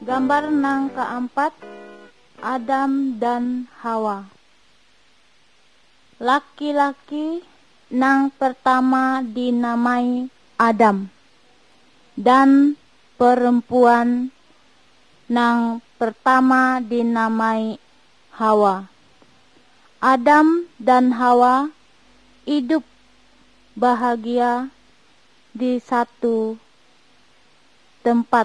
Gambar nang keempat, Adam dan Hawa. Laki-laki nang pertama dinamai Adam, dan perempuan nang pertama dinamai Hawa. Adam dan Hawa hidup bahagia di satu tempat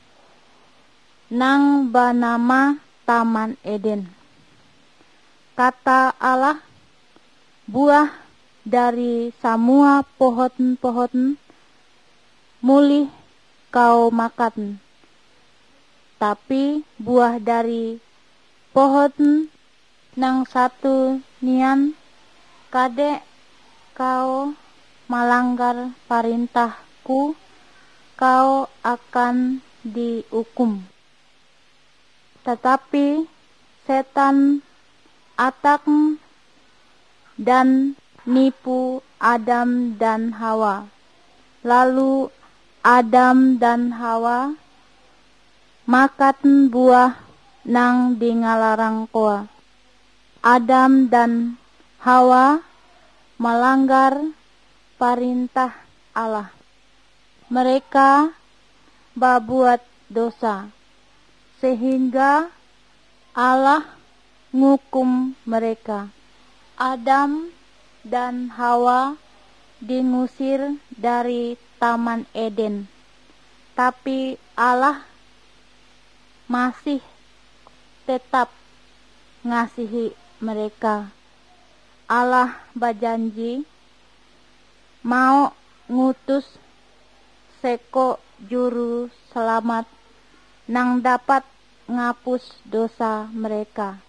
nang bernama Taman Eden. Kata Allah, buah dari semua pohon-pohon mulih kau makan, tapi buah dari pohon nang satu nian kade kau melanggar perintahku, kau akan dihukum. Tetapi setan atak dan nipu Adam dan Hawa. Lalu Adam dan Hawa makan buah nang dingalarang koa. Adam dan Hawa melanggar perintah Allah. Mereka berbuat dosa, sehingga Allah ngukum mereka. Adam dan Hawa diusir dari Taman Eden, tapi Allah masih tetap ngasihi mereka. Allah berjanji mau ngutus seko juru selamat nang dapat ngapus dosa mereka.